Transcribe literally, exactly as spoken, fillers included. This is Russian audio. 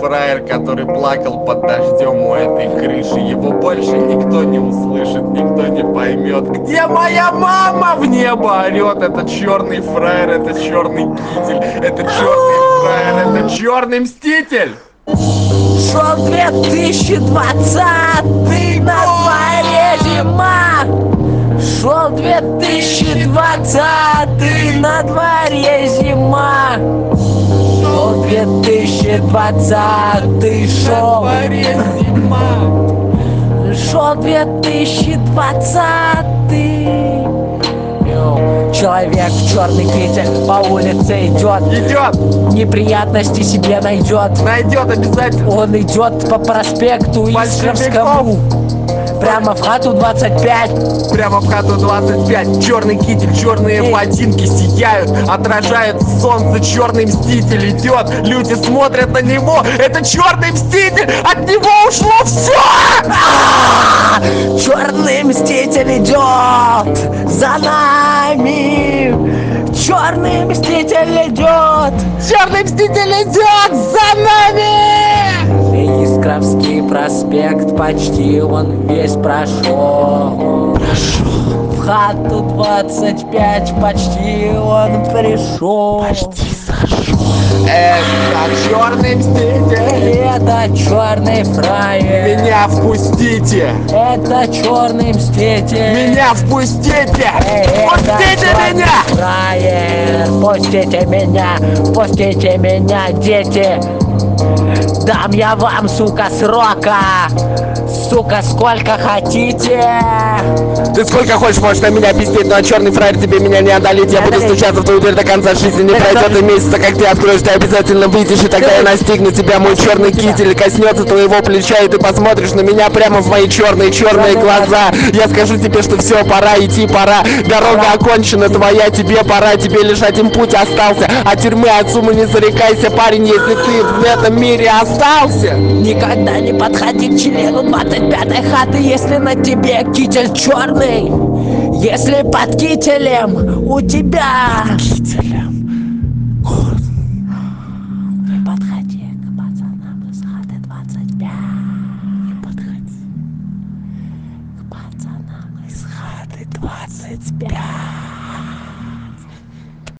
фраер, который плакал под дождем у этой крыши. Его больше никто не услышит, никто не поймет. Где моя мама? В небо орет. Это черный фраер, это черный китель, это черный фраер, это черный мститель. Шел две тысячи двадцатый, на дворе зима. Шел две тысячи двадцатый, на дворе зима. Шел две тысячи двадцатый, шел, На дворе зима. шел две тысячи двадцатый. Человек в черный китель по улице идет, Идет, неприятности себе найдет. найдет обязательно. Он идет по проспекту Искровскому, прямо в хату двадцать пять. Прямо в хату двадцать пять. Черный китель, черные Эй. ботинки сияют, отражают солнце. Черный мститель идет, люди смотрят на него. Это черный мститель, от него ушло все. Черный мститель идет за нами. Черный мститель идет. Черный мститель идет за нами. Искровский проспект почти он весь прошел. В хату двадцать пять почти он пришел. Это черный мститель. Это черный фраер. Меня впустите. Это черный мститель. Меня впустите. Это Пустите черный меня. фраер. Пустите меня, пустите меня, дети. Дам я вам, сука, срока. Сука, сколько хотите. Ты сколько хочешь, можешь на меня пиздеть, но черный фраер тебе меня не одолеть. Я буду стучаться в твою дверь до конца жизни. Не пройдет и месяца, как ты откроешь, ты обязательно выйдешь, и тогда я настигну тебя. Мой черный китель коснется твоего плеча, и ты посмотришь на меня прямо в мои черные черные глаза. Я скажу тебе, что все, пора идти, пора. Дорога окончена, твоя, тебе пора. Тебе лишь один путь остался. От тюрьмы, от суммы не зарекайся, парень, если ты в этом мире остался. Никогда не подходи к члену двадцать пятой хаты, если на тебе китель черный. Если под кителем у тебя